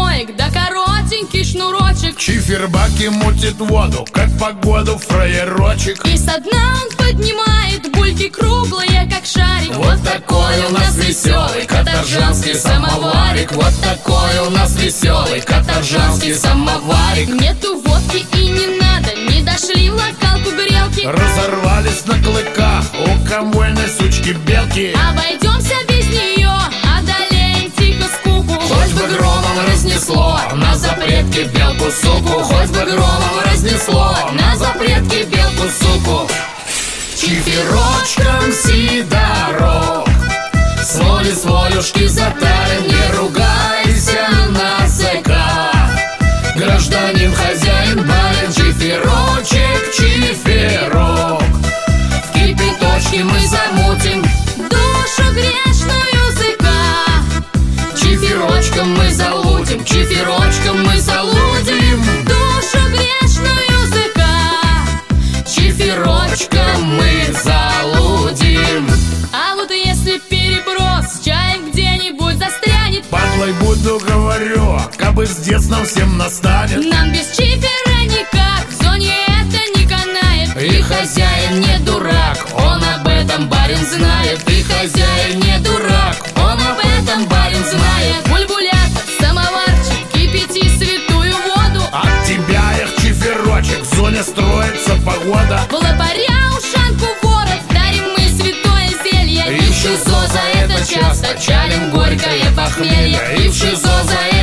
моек, да коротенький шнурочек. Чифербаки мутит воду, как погоду фраерочек. И со дна он поднимает бульки круглые, как шарик. Вот такой у нас веселый каторжанский самоварик. Вот такой у нас веселый каторжанский самоварик. Нету водки и не надо, не дошли в локалку грелки. Разорвались на клыках у комвольной сучки-белки. Обойдемся без нее, одолеем тихо скуку. Хоть бы громом разнесло на запретки белку суку. Хоть бы громом разнесло на запретки белку суку. Чиферочком сидорок, своли сволюшки затарим, не ругайся на ЦК. Гражданин, хозяин, барин, чиферочек, чиферок. В кипяточке мы замутим Душу грешную языка. чиферочком мы залудим, чиферочком мы залудим. Душу грешную языка. Чиферочком мы залудим. А вот если переброс чаем где-нибудь застрянет, Падлой буду, говорю, кабы с детством всем настанет. нам без чифера никак, в зоне это не канает. И хозяин не дурак, он об этом барин знает. И хозяин не дурак, он об этом барин знает. Бульбулятор, самоварчик, кипяти святую воду. От тебя их чиферочек, в зоне строится погода. В лопаря ушанку ворот, дарим мы святое зелье. И в ШИЗО за это часто чалим горькое похмелье. И в ШИЗО за